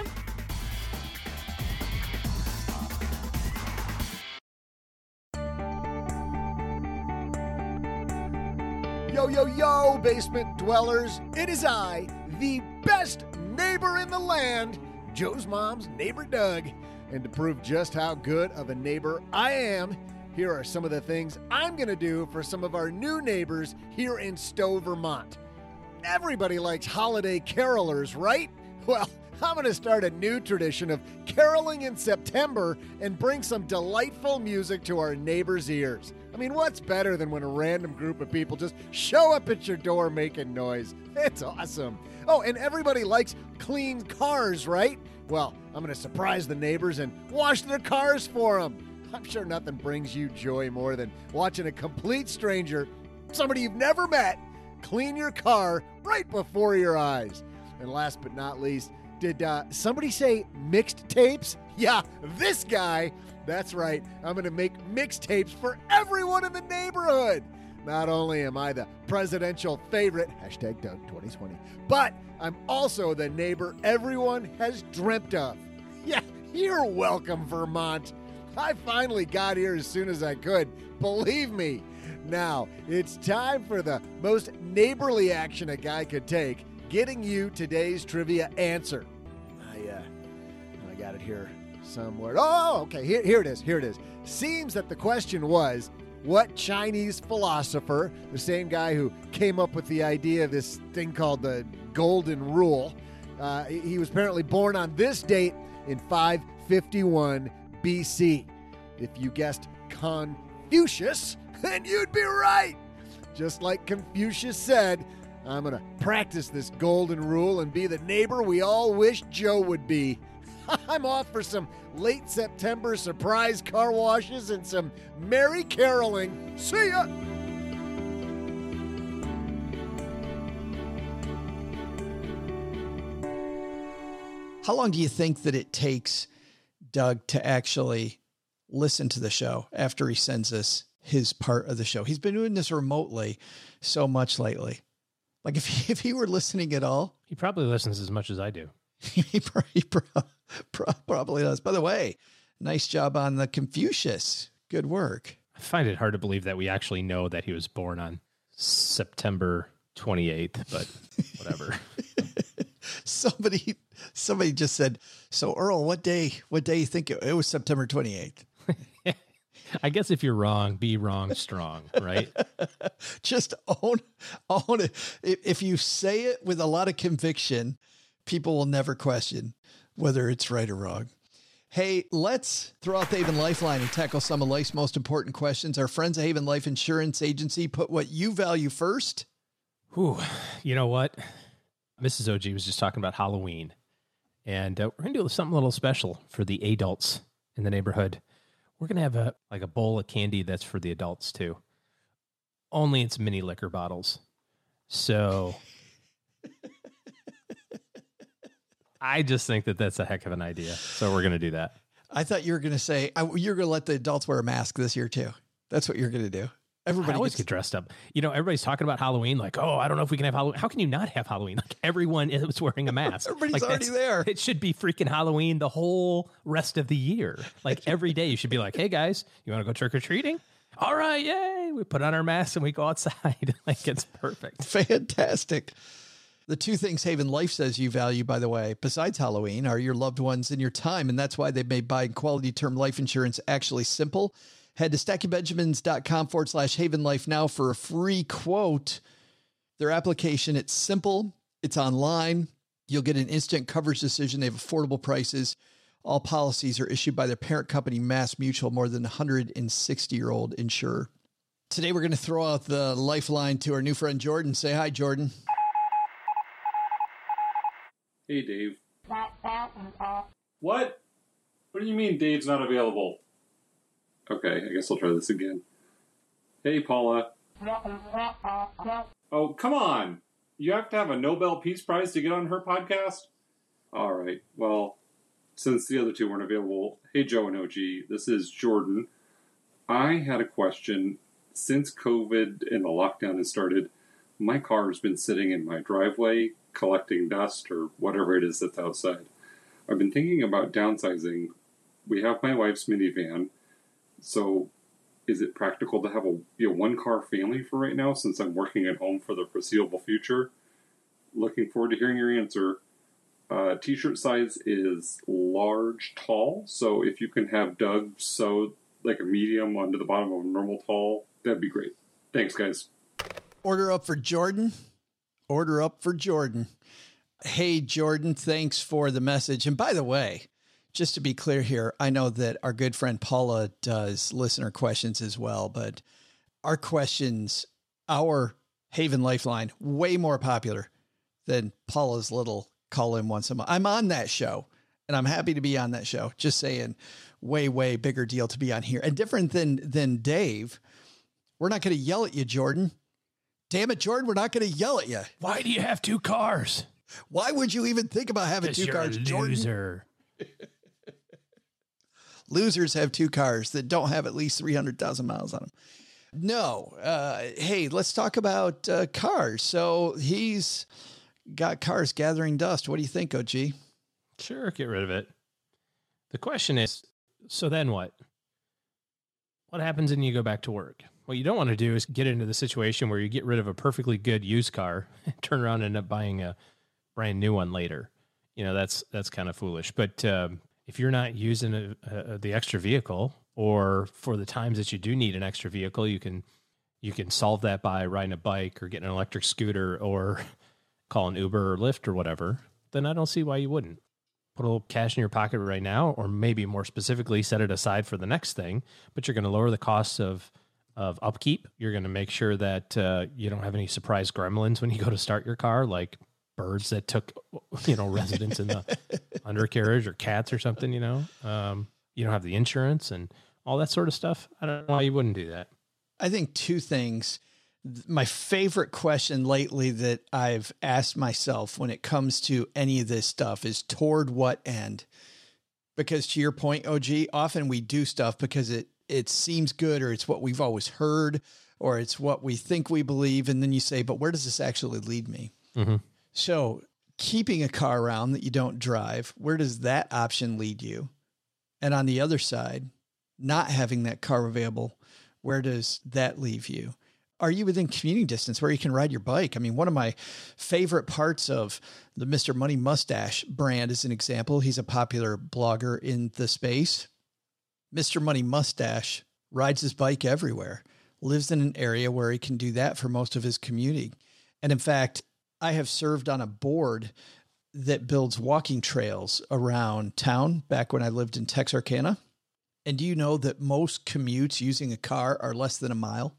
Yo, yo, yo, basement dwellers. It is I, the best neighbor in the land, Joe's mom's neighbor Doug. And to prove just how good of a neighbor I am, here are some of the things I'm going to do for some of our new neighbors here in Stowe, Vermont. Everybody likes holiday carolers, right? Well, I'm going to start a new tradition of caroling in September and bring some delightful music to our neighbors' ears. I mean, what's better than when a random group of people just show up at your door making noise? It's awesome. Oh, and everybody likes clean cars, right? Well, I'm going to surprise the neighbors and wash their cars for them. I'm sure nothing brings you joy more than watching a complete stranger, somebody you've never met, clean your car right before your eyes. And last but not least, Did uh, somebody say mixed tapes? Yeah, this guy. That's right. I'm going to make mixtapes for everyone in the neighborhood. Not only am I the presidential favorite, hashtag Doug twenty twenty, but I'm also the neighbor everyone has dreamt of. Yeah, you're welcome, Vermont. I finally got here as soon as I could. Believe me. Now, it's time for the most neighborly action a guy could take, getting you today's trivia answer. I, uh, I got it here somewhere. Oh, okay, here, here it is, here it is. Seems that the question was, what Chinese philosopher, the same guy who came up with the idea of this thing called the Golden Rule, uh, he was apparently born on this date in five fifty-one B C. If you guessed Confucius, then you'd be right. Just like Confucius said, I'm going to practice this golden rule and be the neighbor we all wish Joe would be. I'm off for some late September surprise car washes and some merry caroling. See ya! How long do you think that it takes Doug to actually listen to the show after he sends us his part of the show? He's been doing this remotely so much lately. Like if he, if he were listening at all, He probably listens as much as I do. he, pro- he pro- pro- probably does. By the way, nice job on the Confucius. Good work. I find it hard to believe that we actually know that he was born on September twenty-eighth, but whatever. somebody, somebody just said, so Earl, what day, what day you think it, it was? September twenty-eighth. I guess if you're wrong, be wrong strong, right? Just own, own it. If, if you say it with a lot of conviction, people will never question whether it's right or wrong. Hey, let's throw out the Haven Lifeline and tackle some of life's most important questions. Our friends at Haven Life Insurance Agency put what you value first. Whew. You know what? Missus O G was just talking about Halloween, and uh, we're going to do something a little special for the adults in the neighborhood. We're going to have a like a bowl of candy that's for the adults too. Only it's mini liquor bottles. So I just think that that's a heck of an idea. So we're going to do that. I thought you were going to say, I, you're going to let the adults wear a mask this year too. That's what you're going to do. Everybody I always gets... get dressed up. You know, everybody's talking about Halloween. Like, oh, I don't know if we can have Halloween. How can you not have Halloween? Like everyone is wearing a mask. Everybody's like, already there. It should be freaking Halloween the whole rest of the year. Like every day you should be like, hey guys, you want to go trick-or-treating? All right, yay. We put on our masks and we go outside. Like it's perfect. Fantastic. The two things Haven Life says you value, by the way, besides Halloween, are your loved ones and your time. And that's why they've made buying quality term life insurance actually simple. Head to stackingbenjamins.com forward slash Haven Life now for a free quote. Their application, it's simple. It's online. You'll get an instant coverage decision. They have affordable prices. All policies are issued by their parent company, Mass Mutual, more than one hundred sixty year old insurer. Today, we're going to throw out the lifeline to our new friend, Jordan. Say hi, Jordan. Hey, Dave. What? What do you mean Dave's not available? Okay, I guess I'll try this again. Hey, Paula. Oh, come on. You have to have a Nobel Peace Prize to get on her podcast? All right, well, since the other two weren't available, hey, Joe and O G, this is Jordan. I had a question. Since COVID and the lockdown has started, my car has been sitting in my driveway collecting dust or whatever it is that's outside. I've been thinking about downsizing. We have my wife's minivan. So, is it practical to have a, be a one-car family for right now since I'm working at home for the foreseeable future? Looking forward to hearing your answer. Uh, t-shirt size is large, tall. So, if you can have Doug sew like a medium onto the bottom of a normal tall, that'd be great. Thanks, guys. Order up for Jordan. Order up for Jordan. Hey, Jordan, thanks for the message. And by the way, just to be clear here, I know that our good friend Paula does listener questions as well, but our questions, our Haven Lifeline, way more popular than Paula's little call in once a month. I'm on that show and I'm happy to be on that show. Just saying, way, way bigger deal to be on here and different than, than Dave. We're not going to yell at you, Jordan. Damn it, Jordan, we're not going to yell at you. Why do you have two cars? Why would you even think about having two you're cars, a Jordan? loser. Losers have two cars that don't have at least three hundred thousand miles on them. No. Uh, hey, let's talk about uh, cars. So he's got cars gathering dust. What do you think, O G? Sure, get rid of it. The question is, so then what? What happens when you go back to work? What you don't want to do is get into the situation where you get rid of a perfectly good used car, turn around and end up buying a brand new one later. You know, that's that's kind of foolish. But um, if you're not using a, a, the extra vehicle, or for the times that you do need an extra vehicle, you can you can solve that by riding a bike or getting an electric scooter or calling Uber or Lyft or whatever, then I don't see why you wouldn't. Put a little cash in your pocket right now, or maybe more specifically, set it aside for the next thing, but you're going to lower the costs of of upkeep. You're going to make sure that uh, you don't have any surprise gremlins when you go to start your car, like birds that took, you know, residence in the undercarriage, or cats or something, you know. Um, you don't have the insurance and all that sort of stuff. I don't know why you wouldn't do that. I think two things. My favorite question lately that I've asked myself when it comes to any of this stuff is toward what end? Because to your point, O G, often we do stuff because it, it seems good, or it's what we've always heard, or it's what we think we believe. And then you say, but where does this actually lead me? Mm-hmm. So keeping a car around that you don't drive, where does that option lead you? And on the other side, not having that car available, where does that leave you? Are you within commuting distance where you can ride your bike? I mean, one of my favorite parts of the Mister Money Mustache brand is an example. He's a popular blogger in the space. Mister Money Mustache rides his bike everywhere, lives in an area where he can do that for most of his commuting. And in fact, I have served on a board that builds walking trails around town back when I lived in Texarkana. And do you know that most commutes using a car are less than a mile?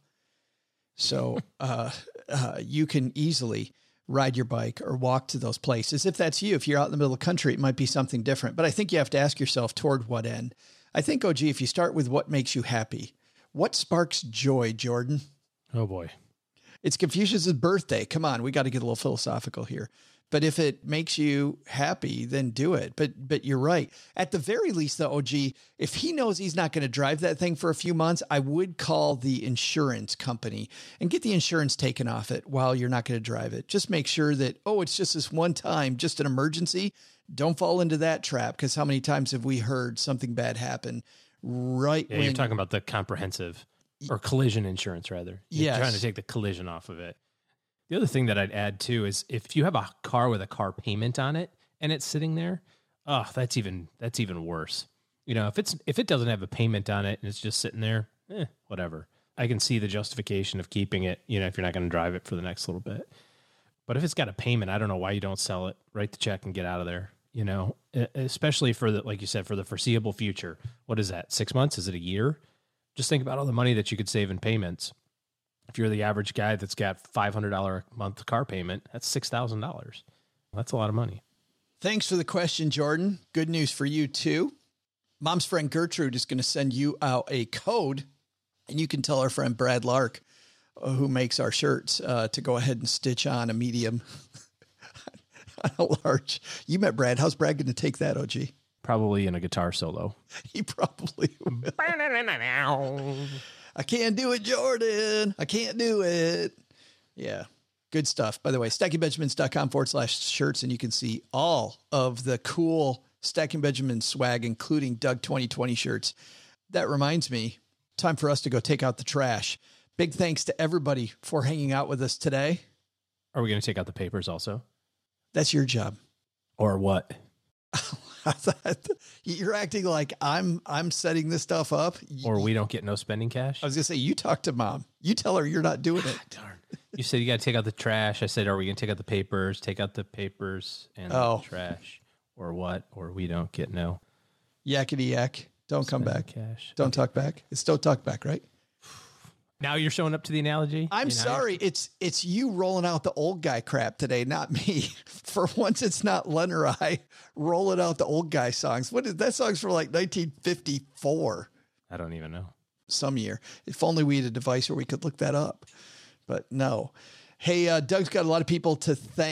So uh, uh, you can easily ride your bike or walk to those places. If that's you, if you're out in the middle of the country, it might be something different. But I think you have to ask yourself toward what end. I think, O G, if you start with what makes you happy, what sparks joy, Jordan? Oh, boy. It's Confucius' birthday. Come on, we got to get a little philosophical here. But if it makes you happy, then do it. But but you're right. At the very least, though, O G, if he knows he's not going to drive that thing for a few months, I would call the insurance company and get the insurance taken off it while you're not going to drive it. Just make sure that, oh, it's just this one time, just an emergency. Don't fall into that trap, because how many times have we heard something bad happen right Yeah, when you're talking about the comprehensive or collision insurance, rather. You're Yes. trying to take the collision off of it. The other thing that I'd add too is if you have a car with a car payment on it and it's sitting there, oh, that's even that's even worse. You know, if it's if it doesn't have a payment on it and it's just sitting there, eh, whatever. I can see the justification of keeping it, you know, if you're not going to drive it for the next little bit. But if it's got a payment, I don't know why you don't sell it, write the check and get out of there, you know, especially for the, like you said, for the foreseeable future. What is that? Six months? Is it a year? Just think about all the money that you could save in payments. If you're the average guy that's got five hundred dollars a month car payment, that's six thousand dollars. That's a lot of money. Thanks for the question, Jordan. Good news for you too. Mom's friend Gertrude is going to send you out a code, and you can tell our friend Brad Lark, uh, who makes our shirts, uh, to go ahead and stitch on a medium on a large. You met Brad. How's Brad going to take that, O G? Probably in a guitar solo. He probably will. I can't do it, Jordan. I can't do it. Yeah. Good stuff. By the way, stackingbenjamins.com forward slash shirts, and you can see all of the cool Stacking Benjamins swag, including Doug twenty twenty shirts. That reminds me, time for us to go take out the trash. Big thanks to everybody for hanging out with us today. Are we going to take out the papers also? That's your job. Or what? You're acting like I'm I'm setting this stuff up. Or we don't get no spending cash? I was going to say, you talk to Mom. You tell her you're not doing it. Darn. You said you got to take out the trash. I said, are we going to take out the papers? Take out the papers and Oh. the trash. Or what? Or we don't get no Yakety yak. Don't come spending back. cash. Don't talk back. It's don't talk back, right? Now you're showing up to the analogy? I'm You know? sorry. It's it's you rolling out the old guy crap today, not me. For once, it's not Len or I rolling out the old guy songs. What is that song's from like nineteen fifty-four? I don't even know. Some year. If only we had a device where we could look that up. But no. Hey, uh, Doug's got a lot of people to thank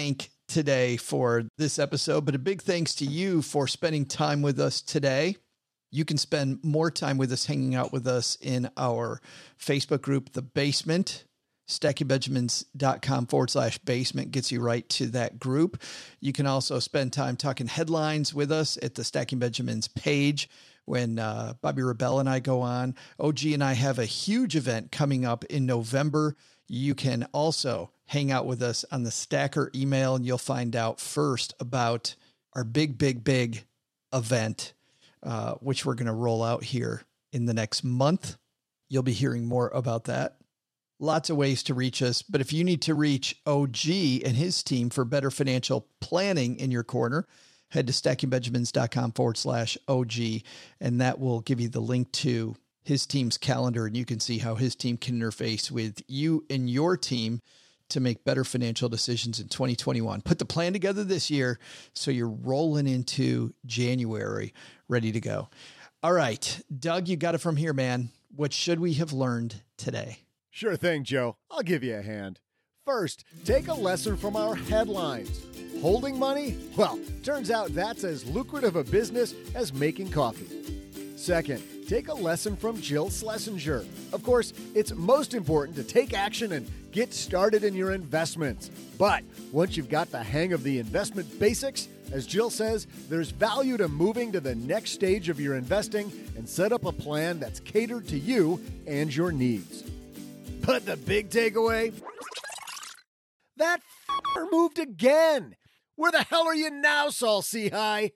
today for this episode, but a big thanks to you for spending time with us today. You can spend more time with us hanging out with us in our Facebook group, The Basement. stackingbenjamins.com forward slash basement gets you right to that group. You can also spend time talking headlines with us at the Stacking Benjamins page when uh, Bobby Rebell and I go on. O G and I have a huge event coming up in November. You can also hang out with us on the Stacker email, and you'll find out first about our big, big, big event, uh, which we're going to roll out here in the next month. You'll be hearing more about that. Lots of ways to reach us, but if you need to reach O G and his team for better financial planning in your corner, head to stackingbenjamins.com forward slash OG, and that will give you the link to his team's calendar, and you can see how his team can interface with you and your team to make better financial decisions in twenty twenty-one. Put the plan together this year so you're rolling into January ready to go. All right, Doug, you got it from here, man. What should we have learned today? Sure thing, Joe. I'll give you a hand. First, take a lesson from our headlines. Holding money? Well, turns out that's as lucrative a business as making coffee. Second, take a lesson from Jill Schlesinger. Of course, it's most important to take action and get started in your investments. But once you've got the hang of the investment basics, as Jill says, there's value to moving to the next stage of your investing and set up a plan that's catered to you and your needs. But the big takeaway? That f***er moved again! Where the hell are you now, Saul Seahigh?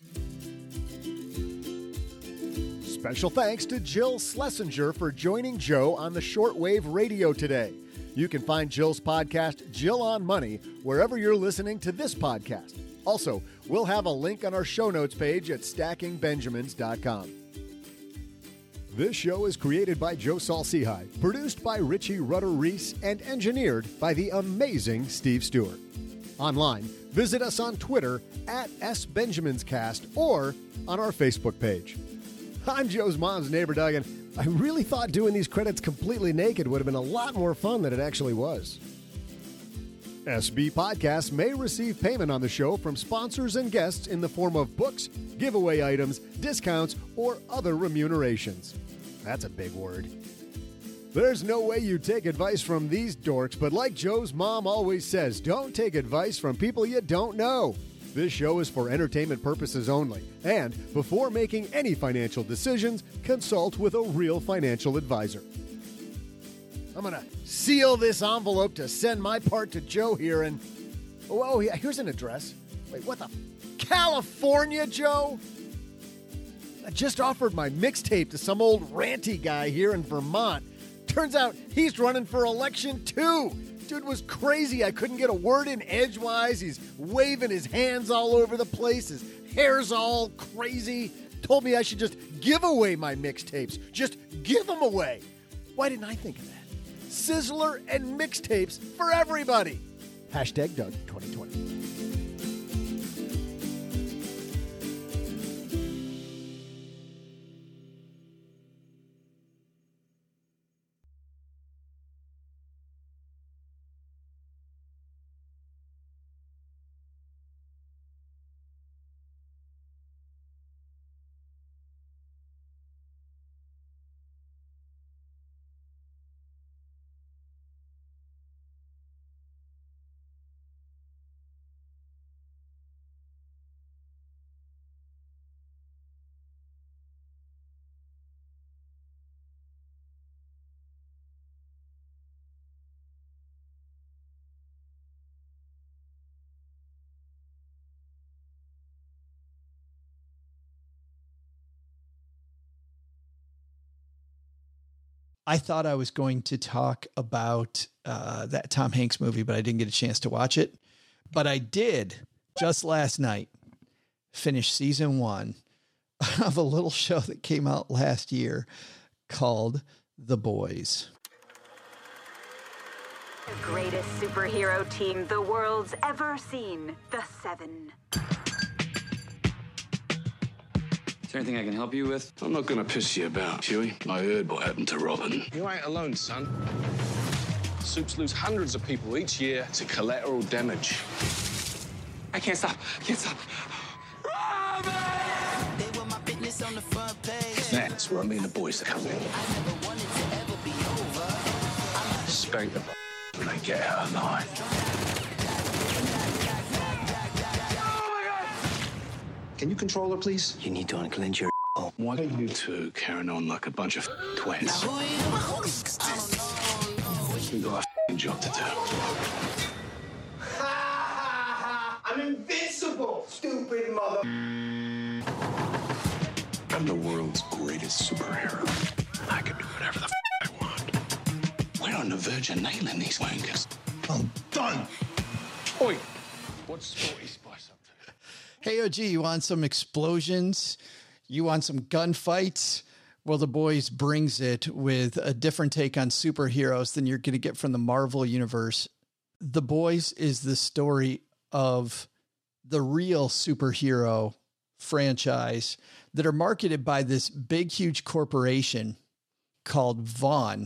Special thanks to Jill Schlesinger for joining Joe on the shortwave radio today. You can find Jill's podcast, Jill on Money, wherever you're listening to this podcast. Also, we'll have a link on our show notes page at stacking benjamins dot com. This show is created by Joe Saul-Sehy, produced by Richie Rutter-Reese, and engineered by the amazing Steve Stewart. Online, visit us on Twitter at S Benjamins Cast or on our Facebook page. I'm Joe's mom's neighbor, Doug, and I really thought doing these credits completely naked would have been a lot more fun than it actually was. S B Podcasts may receive payment on the show from sponsors and guests in the form of books, giveaway items, discounts, or other remunerations. That's a big word. There's no way you take advice from these dorks, but like Joe's mom always says, don't take advice from people you don't know. This show is for entertainment purposes only, and before making any financial decisions, consult with a real financial advisor. I'm going to seal this envelope to send my part to Joe here, and... Oh, yeah, here's an address. Wait, what the... California, Joe? I just offered my mixtape to some old ranty guy here in Vermont. Turns out he's running for election, too. Dude was crazy. I couldn't get a word in edgewise. He's waving his hands all over the place. His hair's all crazy. Told me I should just give away my mixtapes. Just give them away. Why didn't I think of that? Sizzler and mixtapes for everybody. Hashtag Doug twenty twenty. I thought I was going to talk about uh, that Tom Hanks movie, but I didn't get a chance to watch it. But I did just last night finish season one of a little show that came out last year called The Boys. The greatest superhero team the world's ever seen. The Seven. Is there anything I can help you with? I'm not gonna piss you about, Huey. I heard what happened to Robin. You ain't alone, son. Soups lose hundreds of people each year to collateral damage. I can't stop. I can't stop. They were my business on the front page. That's where me and the boys are coming. I never wanted to ever be over. Spank the when I get out of line. Can you control her, please? You need to unclench your. Why are you two carrying on like a bunch of twins? We got a job to do. I'm invincible, stupid mother. I'm the world's greatest superhero. I can do whatever the f I want. We're on the verge of nailing these wankers. I'm done. Oi, what's Sporty Spice up to? Hey, O G, you want some explosions? You want some gunfights? Well, The Boys brings it with a different take on superheroes than you're going to get from the Marvel Universe. The Boys is the story of the real superhero franchise that are marketed by this big, huge corporation called Vaughn.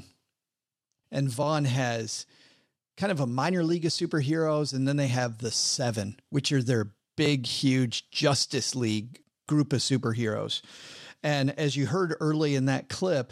And Vaughn has kind of a minor league of superheroes. And then they have the Seven, which are their big, huge Justice League group of superheroes. And as you heard early in that clip,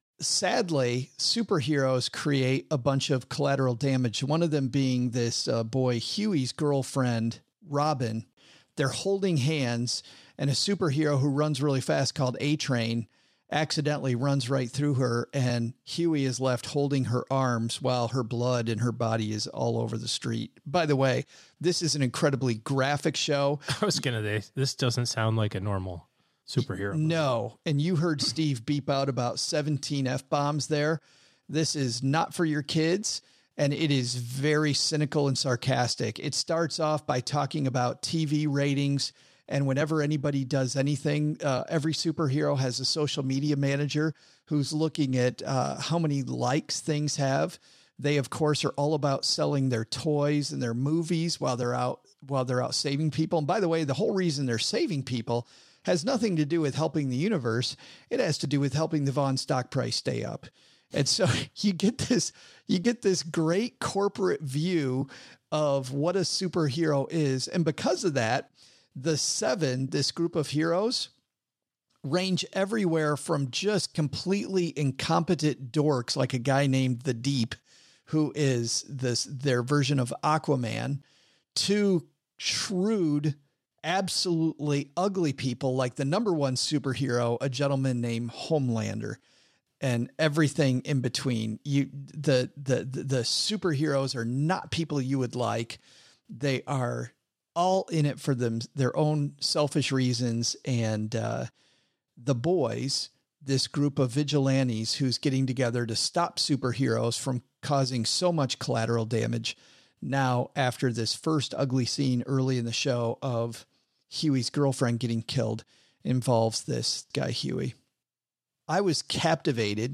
sadly, superheroes create a bunch of collateral damage. One of them being this uh, boy, Huey's girlfriend, Robin. They're holding hands, and a superhero who runs really fast called A-Train accidentally runs right through her, and Huey is left holding her arms while her blood and her body is all over the street. By the way, this is an incredibly graphic show. I was going to say, this doesn't sound like a normal superhero. No. And you heard Steve beep out about seventeen F-bombs there. This is not for your kids, and it is very cynical and sarcastic. It starts off by talking about T V ratings, and whenever anybody does anything, uh, every superhero has a social media manager who's looking at uh, how many likes things have. They, of course, are all about selling their toys and their movies while they're out while they're out saving people. And by the way, the whole reason they're saving people has nothing to do with helping the universe. It has to do with helping the Vaughn stock price stay up. And so you get this, you get this great corporate view of what a superhero is. And because of that, the Seven, this group of heroes, range everywhere from just completely incompetent dorks like a guy named The Deep, who is this their version of Aquaman, to shrewd, absolutely ugly people like the number one superhero, a gentleman named Homelander, and everything in between. You, the, the, the, the superheroes are not people you would like. They are all in it for them, their own selfish reasons. And, uh, the Boys, this group of vigilantes who's getting together to stop superheroes from causing so much collateral damage. Now, after this first ugly scene early in the show of Huey's girlfriend getting killed, involves this guy, Huey. I was captivated.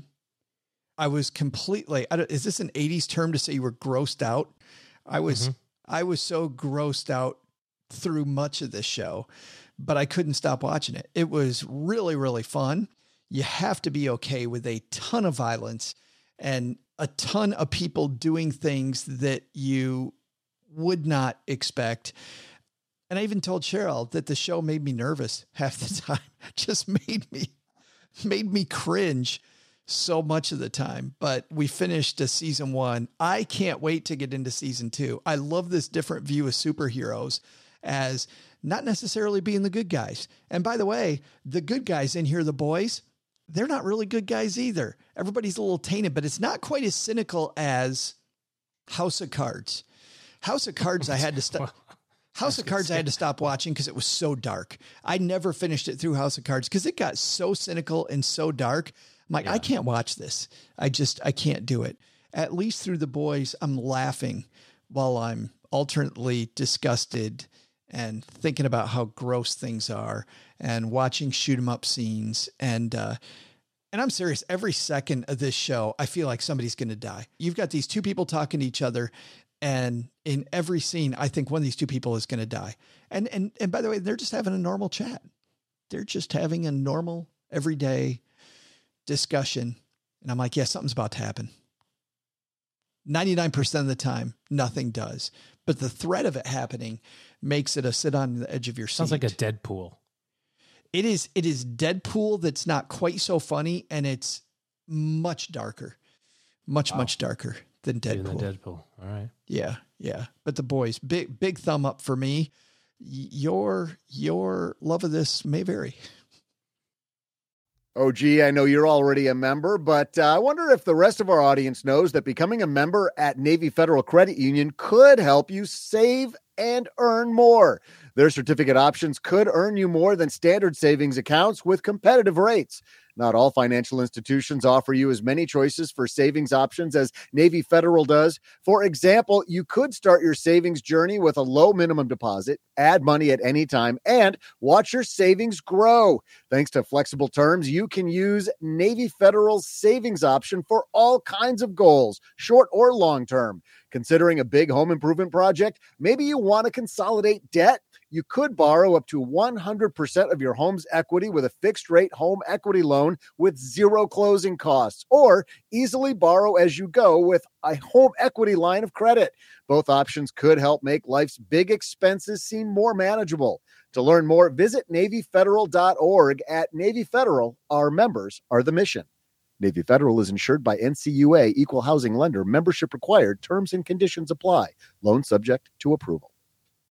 I was completely, I don't, is this an eighties term to say you were grossed out? I was, mm-hmm. I was so grossed out through much of this show, but I couldn't stop watching it. It was really, really fun. You have to be okay with a ton of violence and a ton of people doing things that you would not expect. And I even told Cheryl that the show made me nervous half the time. Just made me, made me cringe so much of the time. But we finished a season one. I can't wait to get into season two. I love this different view of superheroes as not necessarily being the good guys. And by the way, the good guys in here, the Boys, they're not really good guys either. Everybody's a little tainted, but it's not quite as cynical as House of Cards. House of Cards, I had to stop. House of Cards, I had to stop watching because it was so dark. I never finished it through House of Cards because it got so cynical and so dark. I'm like, yeah. I can't watch this. I just, I can't do it. At least through the Boys, I'm laughing while I'm alternately disgusted and thinking about how gross things are and watching shoot 'em up scenes. And, uh, and I'm serious. Every second of this show, I feel like somebody's going to die. You've got these two people talking to each other. And in every scene, I think one of these two people is going to die. And, and, and by the way, they're just having a normal chat. They're just having a normal everyday discussion. And I'm like, yeah, something's about to happen. ninety-nine percent of the time, nothing does. But the threat of it happening makes it a sit on the edge of your seat. Sounds like a Deadpool. It is, it is Deadpool that's not quite so funny, and it's much darker. Much, wow. much darker than Deadpool. Than Deadpool. All right. Yeah, yeah. But the boys, big, big thumb up for me. Your, your love of this may vary. O G, I know you're already a member, but uh, I wonder if the rest of our audience knows that becoming a member at Navy Federal Credit Union could help you save and earn more. Their certificate options could earn you more than standard savings accounts with competitive rates. Not all financial institutions offer you as many choices for savings options as Navy Federal does. For example, you could start your savings journey with a low minimum deposit, add money at any time, and watch your savings grow. Thanks to flexible terms, you can use Navy Federal's savings option for all kinds of goals, short or long term. Considering a big home improvement project, maybe you want to consolidate debt. You could borrow up to one hundred percent of your home's equity with a fixed rate home equity loan with zero closing costs, or easily borrow as you go with a home equity line of credit. Both options could help make life's big expenses seem more manageable. To learn more, visit Navy Federal dot org. At Navy Federal, our members are the mission. Navy Federal is insured by N C U A, Equal Housing Lender. Membership required. Terms and conditions apply. Loan subject to approval.